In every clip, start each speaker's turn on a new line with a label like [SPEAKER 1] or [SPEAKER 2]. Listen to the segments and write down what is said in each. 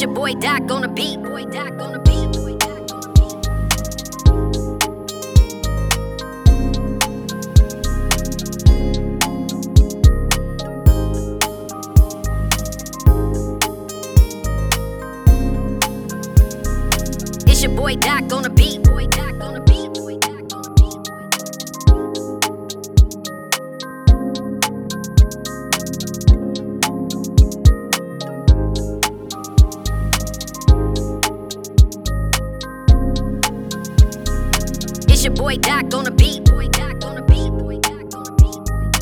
[SPEAKER 1] your boy Doc on the beat. Boy Doc on the beat. Boy Doc on the beat. It's your boy Doc on the beat. Boy Doc on the beat. Boy Doc on the beat. It's your boy Doc on the beat. Boy Doc on the beat. Boy Doc on the beat.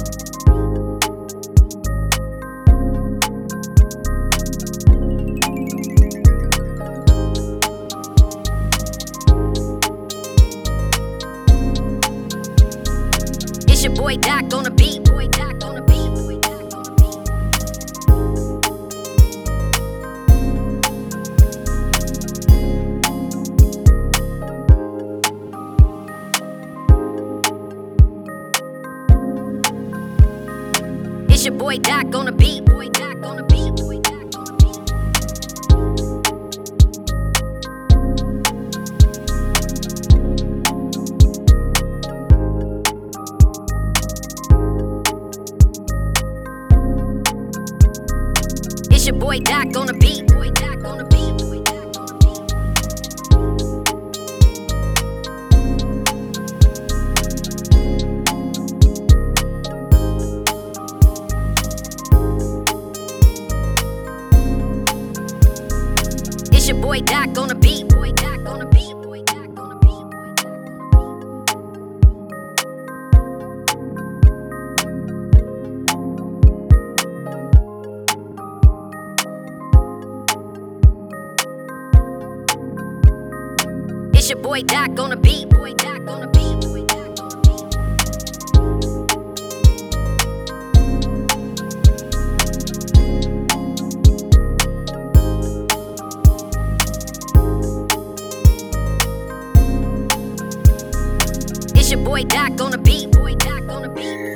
[SPEAKER 1] It's your boy Doc on the beat. Boy Doc on the beat. Boy Doc on the beat. It's your boy Doc on the beat. Boy Doc on the beat. Boy Doc on the beat. It's your boy Doc on the beat. Boy Doc on the beat. Boy Doc on the beat. It's your boy Doc on the beat. Boy Doc on the beat. Boy Doc on the beat. Boy Doc on the beat. It's your boy Doc on the beat. Boy Doc on the beat. Boy Doc on the beat. It's your boy Doc on the beat. Boy Doc on the beat.